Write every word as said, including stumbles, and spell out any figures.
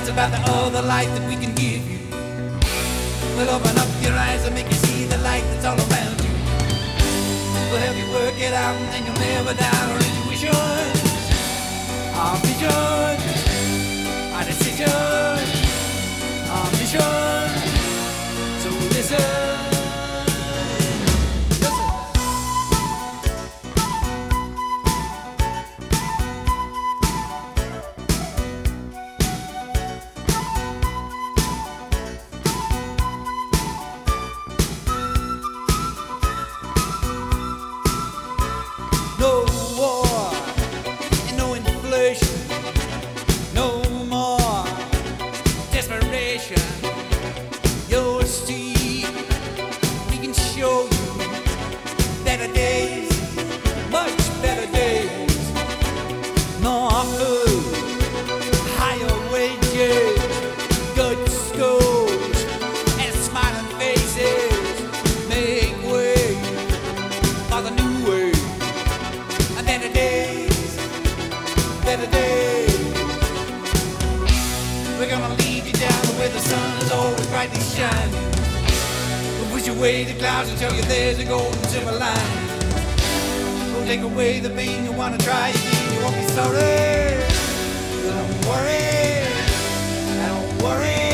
it's about the other light that we can give you. We'll open up your eyes and make you see the light that's all around you. We'll help you work it out and then you'll never doubt our intuitions, our vision, our decision, our mission. So listen. No war and no inflation, no more desperation. You'll see, we can show you better days, much better days. More food, higher wages, good schools, and smiling faces. Make way for the new way. Better days, better days. We're gonna lead you down where the sun is always brightly shining. We'll push away the clouds and tell you there's a golden silver line. We'll take away the pain, you wanna try again, you won't be sorry. Don't worry, don't worry.